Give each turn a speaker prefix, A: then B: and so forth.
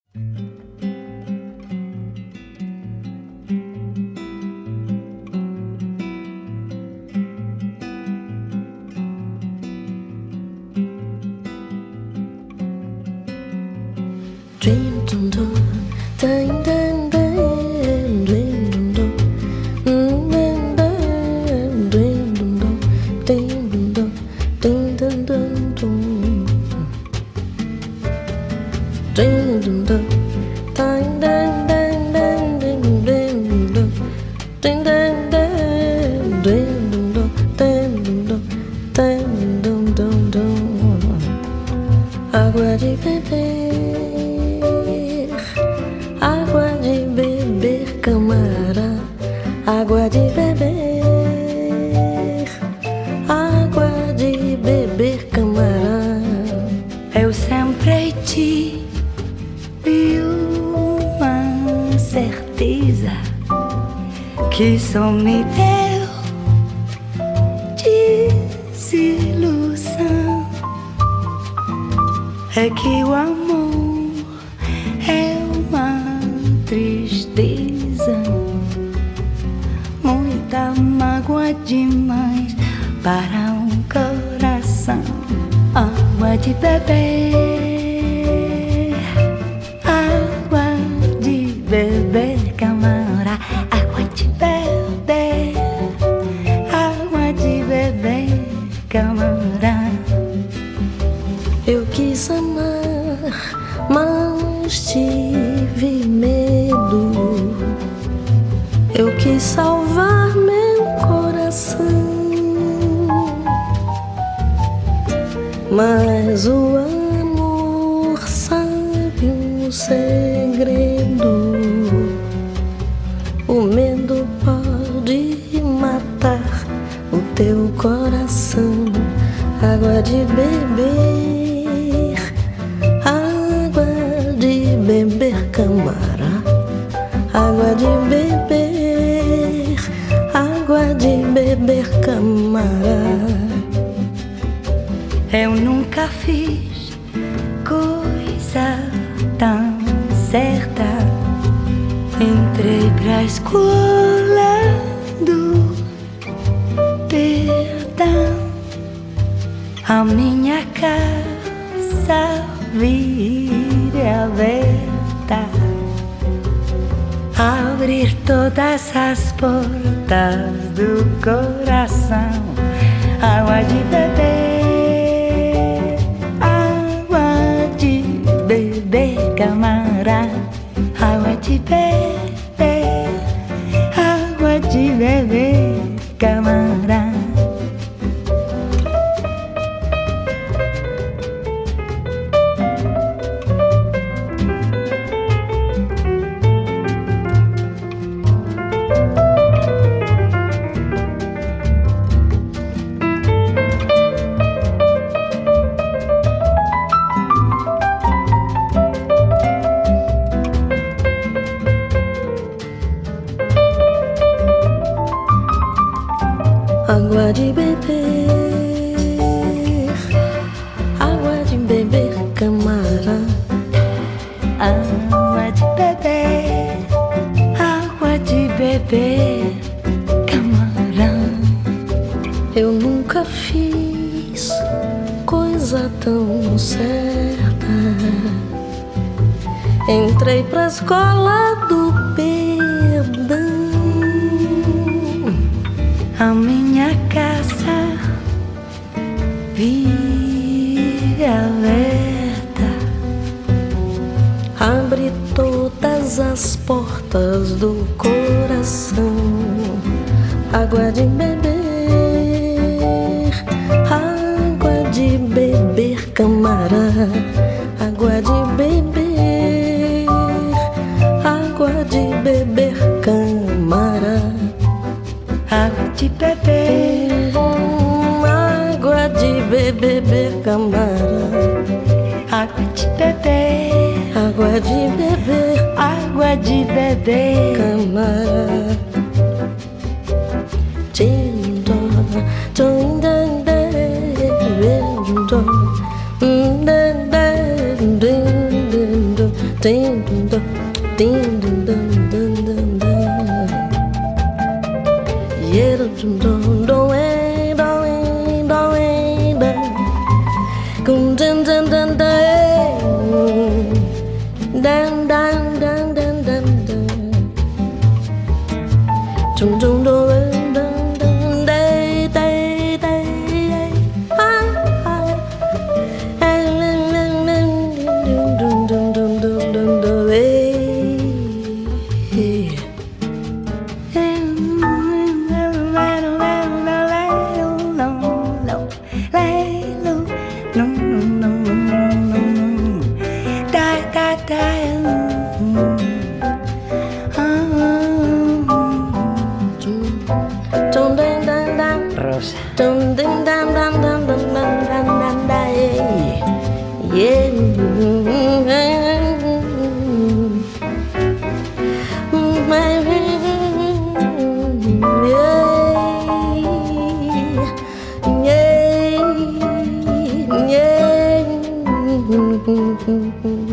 A: Água de beber, água de beber, camará. Água de beber, água de beber, camará.
B: Eu sempre tive uma certeza que só me deu desilusão. É que o amor é uma tristeza, muita mágoa demais para um coração. Água de beber, água de beber, camará. Água de beber, água de beber, camará.
A: Eu quis amar, mas tive medo. Eu quis salvar meu coração, mas o amor sabe um segredo. O medo pode matar o teu coração. Água de beber, água de beber, camará. Água de beber, água de beber, camará.
B: Eu nunca fiz coisa tão certa. Entrei pra escola do perdão. A minha casa vira aberta, abrir todas as portas do coração. Água de beber, água de beber, camará. Água de beber, água de beber, camará.
A: Água de beber, água de beber, camará.
B: Água de beber, água de beber, camarão.
A: Eu nunca fiz coisa tão certa. Entrei pra escola do perdão.
B: A minha casa vive aberta,
A: abre todas as portas do coração. Água de beber, água de beber, camará. Água de beber, água de beber, camará.
B: Água de beber,
A: água de beber, camará.
B: Água de beber,
A: água de beber,
B: água de beber,
A: camará. ding dum dum, ding dum dum dum dum dum. Yeah, dum dum dum, dum dum dum. Kum dum dum dum dum, dum dum dum dum dum dum. Dum dum dum dum dum, day day day day. Hi hi. Dum dum dum dum dum dum.
B: Rosa.
A: Dum dum dum dum dum dum dum dum dum dum. Yeah. Yeah.